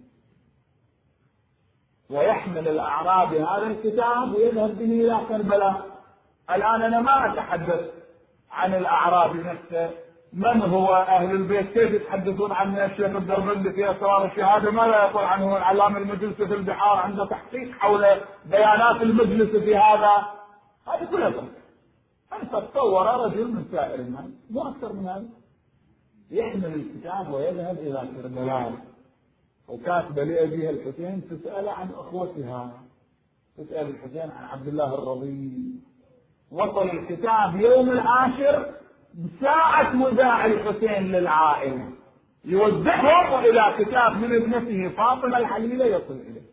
ويحمل الأعرابي هذا الكتاب ويذهب به إلى كربلاء. الآن أنا ما أتحدث عن الأعرابي نفسه، من هو أهل البيت، كيف يتحدثون عن الشيخ الدربندي في أسرار الشهادة، ماذا يقول عنه العلامة المجلس في البحار عنده تحقيق حول بيانات المجلس في هذا، هذه كلها أنت تصور رجل من سائر الناس مو أكثر من هذا، يحمل الكتاب ويذهب إلى كربلاء وكاتبة لأبيها الحسين تسأل عن أخوتها، تسأل الحسين عن عبد الله الرضي. وصل الكتاب يوم العاشر بساعة وداع الحسين للعائلة، يودعهم وإلى كتاب من ابنته فاطمة الحليلة يصل إليه.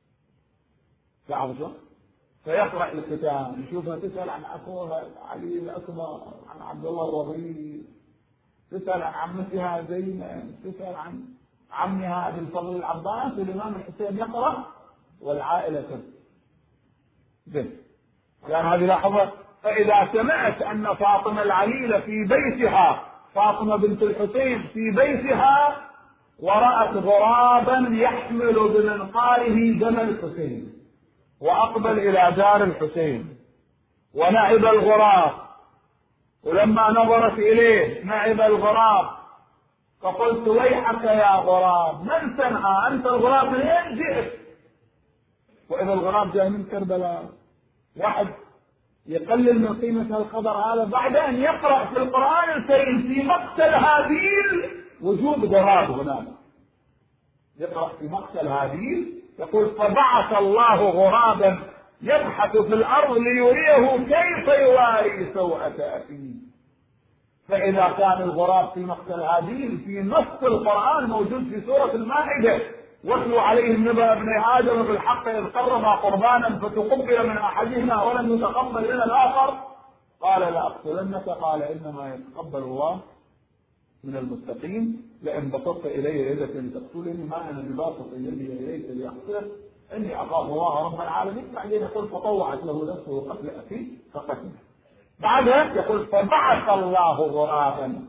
تعرفوا فيقرأ الكتاب يشوفها تسأل عن أخوها علي الأكبر، عن عبد الله الرضي، تسأل عن عمتها زينب، تسأل عن عمها أبي الفضل العباس. والإمام الحسين يقرأ والعائلة تسمع. كان هذه لحظة. فإذا سمعت أن فاطمة العليلة في بيتها، فاطمة بنت الحسين في بيتها، ورأت غرابا يحمل بمنقاره دم الحسين، وأقبل إلى دار الحسين ونعب الغراب، ولما نظرت إليه نعب الغراب، فقلت ويحك يا غراب، من صنعا أنت الغراب من أين جئت؟ وإذا الغراب جاء من كربلاء. واحد يقلل من قيمة الخبر هذا بعد أن يقرأ في القرآن الكريم في مقتل هابيل وجوب غراب هناك. يقرأ في مقتل هابيل يقول فبعث الله غرابا يبحث في الأرض ليريه كيف يواري سوءة أخيه. فإذا كان الغراب في مقتل هابيل في نص القرآن موجود في سورة المائدة، واتلوا عليهم نبأ ابني آدم بالحق إذ قربا قربانا فتقبل من أحدهما ولم يتقبل من الآخر قال لأقتلنك قال إنما يتقبل الله من المتقين. لئن بسطت إلي يدك لتقتلني ما أنا بباسط يدي إليك لأقتلك إني أخاف الله رب العالمين. بعدين يقول فطوعت له نفسه قتل أخيه فقتله. بعدها يقول فبعث الله غرابا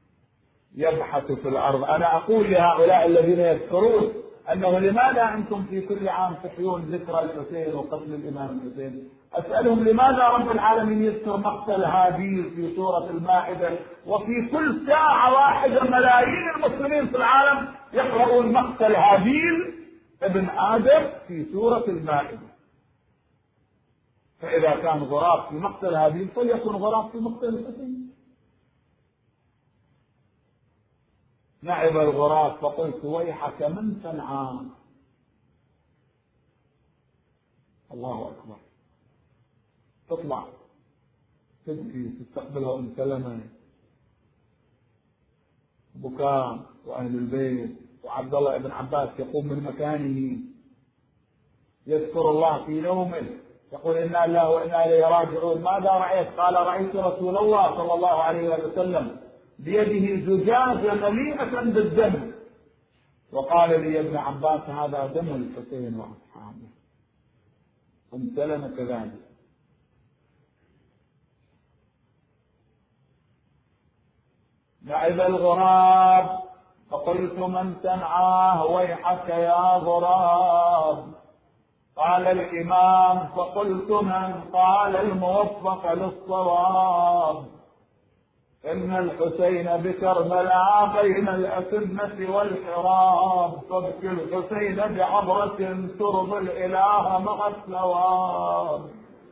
يبحث في الأرض. أنا أقول لهؤلاء الذين يذكرون أنه لماذا أنتم في كل عام تحيون ذكرى الحسين وقتل الإمام الحسين؟ أسألهم لماذا رب العالمين يذكر مقتل هابيل في سورة المائدة، وفي كل ساعة واحدة ملايين المسلمين في العالم يقرؤون مقتل هابيل ابن آدم في سورة المائدة؟ فإذا كان غراب في مقتل هابيل فليكن غراب في مقتل الحسين. نعب الغراب فقلت ويحك من صنعان. الله أكبر. تطلع تبكي تستقبلها أم سلمة، بكاء وأهل البيت، وعبد الله بن عباس يقوم من مكانه يذكر الله في نومه يقول إنا لله وإنا إليه راجعون. ماذا رأيت؟ قال رأيت رسول الله صلى الله عليه وسلم بيده زجاجة مليئة بالدم، وقال لي ابن عباس هذا دم الحسين وأصحابه. أم سلمة كذلك. نعب الغراب فقلت من صنعاه ويحك يا غراب. قال الإمام فقلت من؟ قال الموفق للصواب. إن الحسين بكربلاء بين الأسنة والحراب، فابكي الحسين بعبرة ترضي الإله مع الثواب.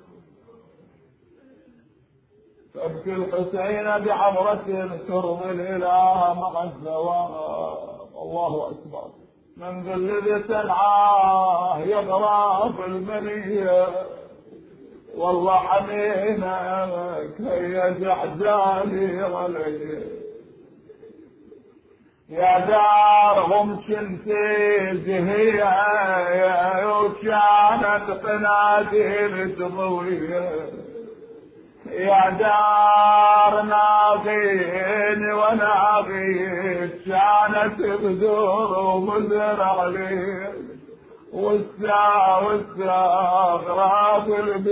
فابكي الحسين بعبرة ترضي الإله مع الثواب. الله أكبر. من ذا الذي تنعاه يغرى في المنية، والله حنينك هي زحزاني علي. يا دارهم شنتي زهية وكانت قناديل تضوية. يا دار ناغيني وناغيت كانت بذور ومزرع لي، والساغراب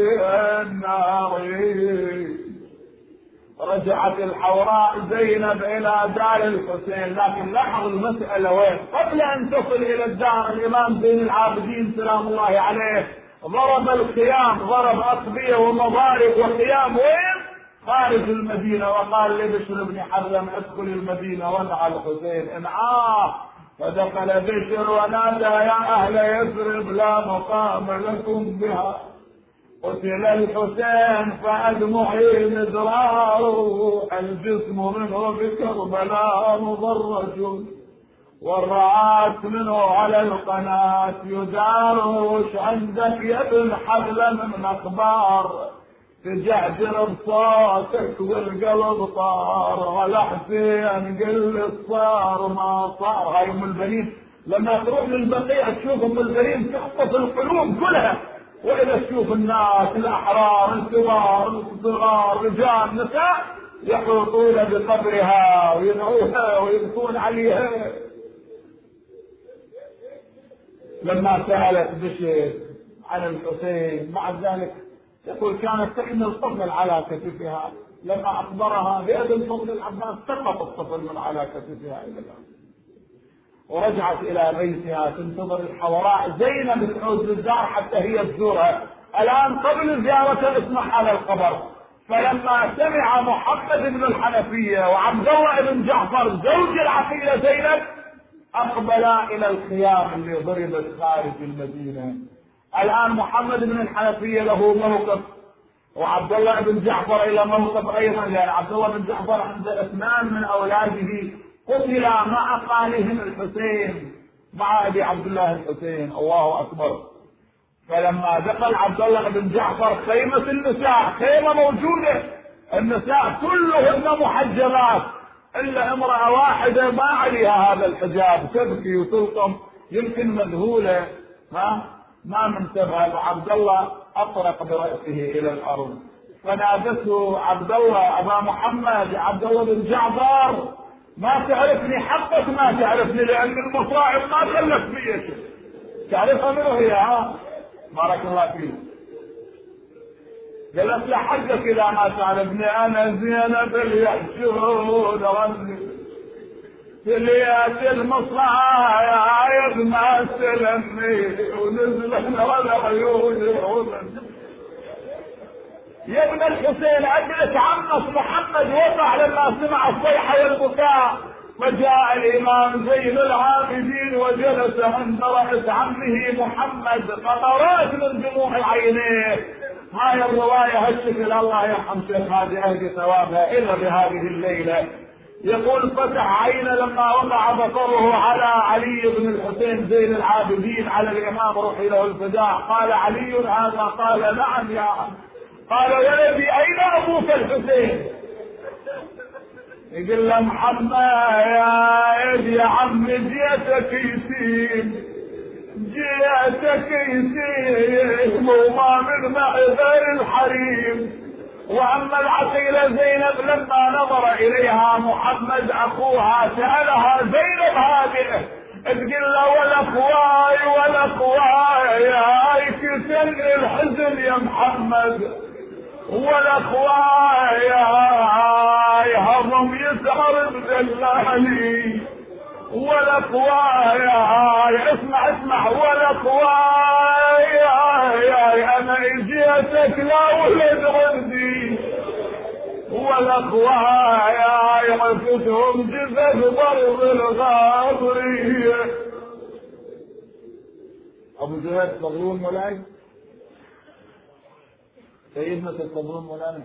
بالناري. رجعت الحوراء زينب إلى دار الحسين، لكن لاحظ المسألة وين؟ قبل أن تصل إلى الدار الإمام زين العابدين سلام الله عليه ضرب الخيام، ضرب أصبية ومضارب وخيام وين؟ خارج المدينة، وقال لبشر بن حرم ادخل المدينة وادع الحسين انعاه. فدخل بشر ونادى يا أهل يثرب لا مقام لكم بها، قتل الحسين فأدمعي مدرار، الجسم منه بكربلاء مضرج، والرعاة منه على القناة يداروش عندك يا ابن حبل من اخبار تجعجر بصوتك والقلب طار على حسين قل صار ما صار. هاي ام البنين لما تروح للبقيع تشوف ام البنين تخطف القلوب كلها، واذا تشوف الناس الاحرار الكبار الصغار رجال نساء يحوطون بقبرها ويدعوها ويبكون عليها. لما سالت بشر عن الحسين مع ذلك يقول كانت تحمل الطفل على كتفها، لما اخبرها بأذن فضل العباس سقط الطفل من على كتفها الى الان. ورجعت الى بيتها تنتظر الحوراء زينب تعود للدار حتى هي تزورها الان قبل زيارة اسمها على القبر. فلما سمع محمد بن الحنفية وعبد الله بن جعفر زوج العقيلة زينب اقبلا الى الخيام اللي ضربت خارج المدينة. الان محمد بن الحنفية له موقف وعبد الله بن جعفر الى موقف ايضا، لان عبد الله بن جعفر عند اثنان من اولاده قتل مع خالهم الحسين مع ابي عبد الله الحسين. الله اكبر. فلما دخل عبد الله بن جعفر خيمة النساء، خيمة موجودة النساء كلهن محجبات الا امرأة واحدة ما عليها هذا الحجاب تبكي وتلطم يمكن مذهولة ما منتبه. وعبد الله اطرق برأسه الى الارض فنادته عبد الله ابا محمد عبد الله بن جعفر ما تعرفني حقك ما تعرفني لان المصاعب ما خلت في شيء. تعرفها منه هي بارك الله فيك. قالت له حقك اذا ما تعرفني انا زينب اللي يحشرون غني سليات المصايب ما سلمني ونزلنا ولا عيوني يا ابن الحسين اجلس عمك محمد وقع لما سمع الصيحة والبكاء. فجاء الامام زين العابدين وجلس عند رأس عمه محمد قطرات من دموع عينيه. هاي الرواية هالشكل الله يرحم شيخ هذه اهدي ثوابها الا بهذه الليلة. يقول فتح عينه لما وقع بصره على علي بن الحسين زين العابدين على الامام روحي له الفداء. قال علي هذا؟ قال نعم يا عم. قال ولدي اين ابوك الحسين؟ يقول له محمد يا عم جيتك يتيم جيتك يتيم وما من معذر الحريم. واما العقيلة زينب لما نظر اليها محمد اخوها سألها زينب هذه تقول له ولا اخواي كسل الحزن يا محمد ولا اخواي هضم يسعر بدلالي ولا اخواي اسمع ولا اخواي انا اجيتك لا ولد عندي ولا اخواي عفتهم جثث ضرب الغاضرية. ابو زهير تفضلون مولاي سيدنا تفضلون مولانا.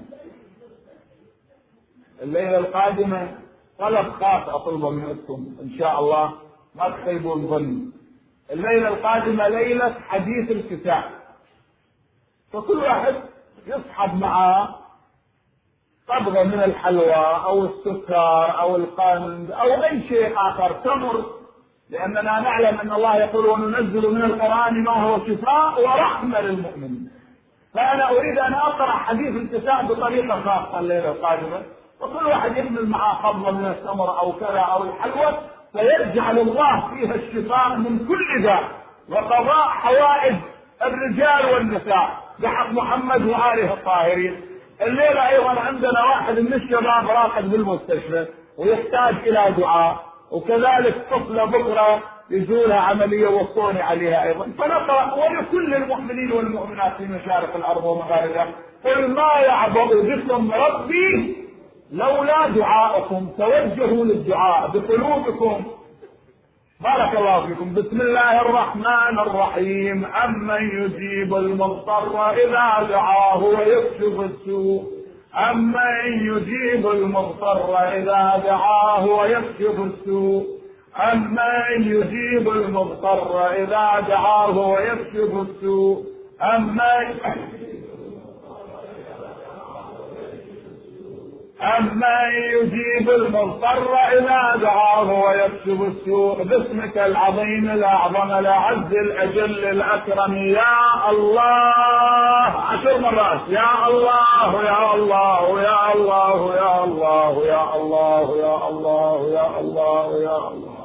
الليلة القادمة طلب خاص اطلبه منكم ان شاء الله ما تخيبوا الظن. الليلة القادمة ليلة حديث الكتاب، فكل واحد يصحب معاه طبقة من الحلوى او السكر او القند او اي شيء اخر تمر، لاننا نعلم ان الله يقول وننزل من القرآن ما هو شفاء ورحمة للمؤمنين. فانا اريد ان اقرأ حديث الكتاب بطريقة خاصة الليلة القادمة، وكل واحد يحمل معاه قبضة من التمر او كذا او الحلوى فيجعل الله فيها الشفاء من كل داء وقضاء حوائج الرجال والنساء بحق محمد وآله الطاهرين. الليلة ايضا عندنا واحد من الشباب راقد بالمستشفى ويحتاج الى دعاء، وكذلك طفلة بكرة يجولها عملية وصوني عليها ايضا. فنقرأ ولكل المؤمنين والمؤمنات في مشارق الارض ومغاربها قل ما يعبأ بكم ربي لولا دعاءكم. توجهوا للدعاء بقلوبكم. بارك الله فيكم. بسم الله الرحمن الرحيم. أمن يجيب المضطر إذا دعاه ويكشف السوء أمن يجيب المضطر إذا دعاه ويكشف السوء أمن يجيب المضطر إذا دعاه ويكشف السوء أمن يجيب المضطر إذا دعاه ويكشف السوء. باسمك العظيم الأعظم الأعز الأجل الأكرم يا الله 10 مرات يا الله يا الله يا الله يا الله يا الله يا الله يا الله يا الله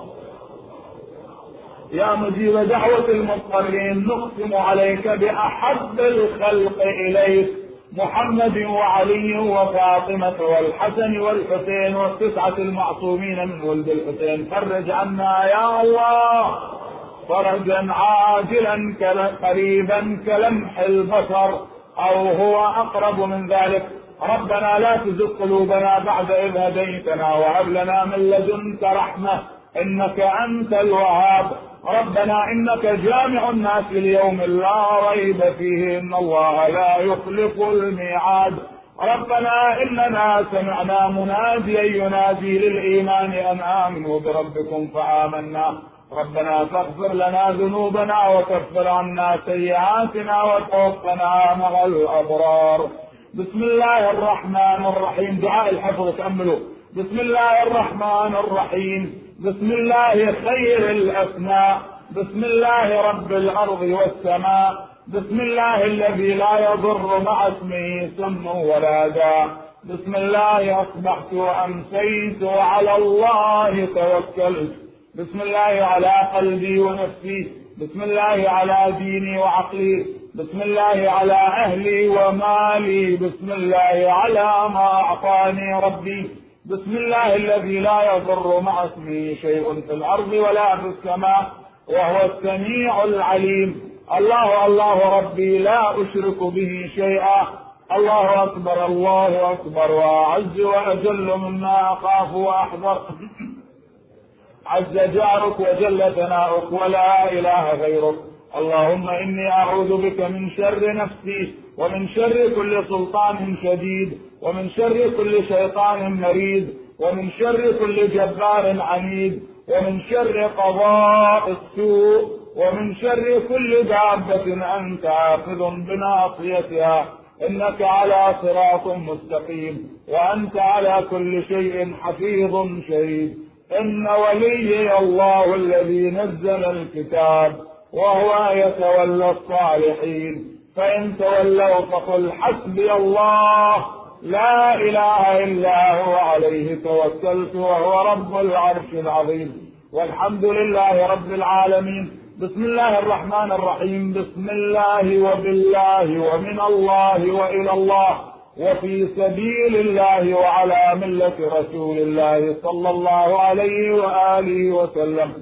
يا مجيب دعوة المضطرين. نقسم عليك بأحب الخلق إليك محمد وعلي وفاطمة والحسن والحسين والتسعة المعصومين من ولد الحسين. فرج عنا يا الله فرجا عاجلا قريبا كلمح البصر أو هو أقرب من ذلك. ربنا لا تزغ قلوبنا بعد إذ هديتنا وهب لنا من لدنك رحمة إنك أنت الوهاب. ربنا إنك جامع الناس ليوم لا ريب فيه إن الله لا يخلف الميعاد. ربنا إننا سمعنا مناديا ينادي للإيمان أن آمنوا بربكم فآمنا. ربنا فاغفر لنا ذنوبنا وكفر عنا سيئاتنا وتوفنا مع الأبرار. بسم الله الرحمن الرحيم. دعاء الحفظ تأملوا. بسم الله الرحمن الرحيم. بسم الله خير الأسماء. بسم الله رب الأرض والسماء. بسم الله الذي لا يضر مع اسمه سم ولا داء. بسم الله أصبحت وأمسيت وعلى الله توكلت. بسم الله على قلبي ونفسي. بسم الله على ديني وعقلي. بسم الله على أهلي ومالي. بسم الله على ما أعطاني ربي. بسم الله الذي لا يضر مع اسمه شيء في الأرض ولا في السماء وهو السميع العليم. الله الله ربي لا أشرك به شيئا. الله أكبر الله أكبر وأعز وأجل مما أخاف وأحذر. عز جارك وجل ثناؤك ولا إله غيرك. اللهم إني أعوذ بك من شر نفسي ومن شر كل سلطان شديد ومن شر كل شيطان مريد ومن شر كل جبار عنيد ومن شر قضاء السوء ومن شر كل دابة أنت آخذ بناصيتها إنك على صراط مستقيم وأنت على كل شيء حفيظ شهيد. إن وليي الله الذي نزل الكتاب وهو يتولى الصالحين. فإن تولوا فقل حسبي الله لا إله إلا هو عليه توكلت وهو رب العرش العظيم. والحمد لله رب العالمين. بسم الله الرحمن الرحيم. بسم الله وبالله ومن الله وإلى الله وفي سبيل الله وعلى ملة رسول الله صلى الله عليه وآله وسلم.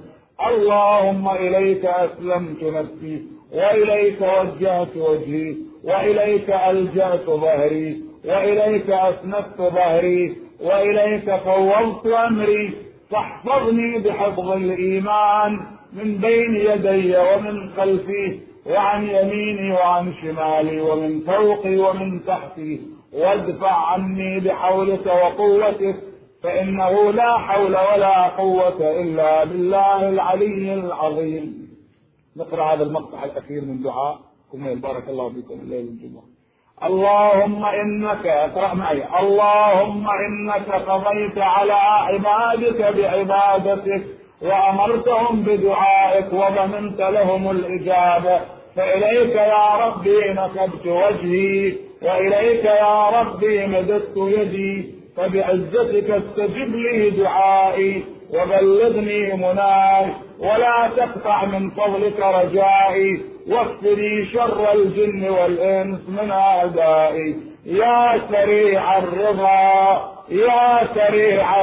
اللهم إليك أسلمت نفسي وإليك وجهت وجهي وإليك ألجأت ظهري وإليك أسندت ظهري وإليك فوضت أمري. فاحفظني بحفظ الإيمان من بين يدي ومن خلفي وعن يميني وعن شمالي ومن فوقي ومن تحتي وادفع عني بحولك وقوتك فإنه لا حول ولا قوة إلا بالله العلي العظيم. نقرأ هذا المقطع الأخير من دعاء بارك الله فيكم الليل الجمعة. اللهم إنك اقرأ معي. اللهم إنك قضيت على عبادك بعبادتك وأمرتهم بدعائك وضمنت لهم الإجابة. فإليك يا ربي نصبت وجهي وإليك يا ربي مددت يدي. فبعزتك استجب لي دعائي وبلغني مناي ولا تقطع من فضلك رجائي واكفني شر الجن والإنس من أعدائي. يا سريع الرضا يا سريع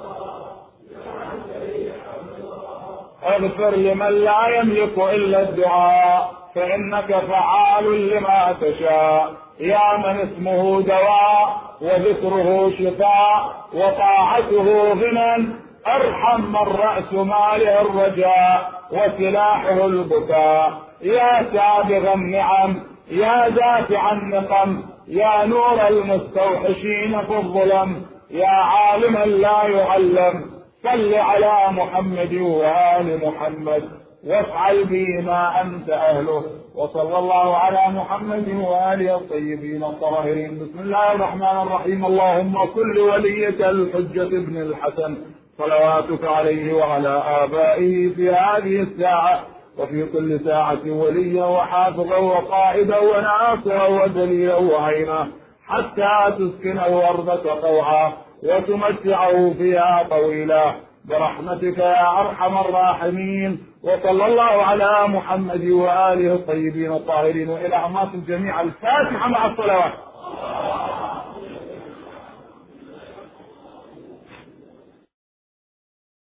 اغفر لمن لا يملك إلا الدعاء فإنك فعال لما تشاء. يا من اسمه دواء وذكره شفاء وطاعته غنى. ارحم من رأس ماله الرجاء وسلاحه البكاء. يا سابغ النعم يا دافع النقم يا نور المستوحشين في الظلم. يا عالما لا يعلم صل على محمد وآل محمد وافعل به ما أنت أهله. وصلى الله على محمد وآله الطيبين الطاهرين. بسم الله الرحمن الرحيم. اللهم كل وليك الحجة ابن الحسن صلواتك عليه وعلى آبائه في هذه الساعة وفي كل ساعة وليا وحافظا وقائدا وناصرا ودليلا وعينا، حتى تسكنه أرضك طوعا وتمتعه فيها طويلا برحمتك يا أرحم الراحمين. وصلى الله على محمد وآله الطيبين الطاهرين. وإلى أمات الجميع الفاتحة مع الصلوات.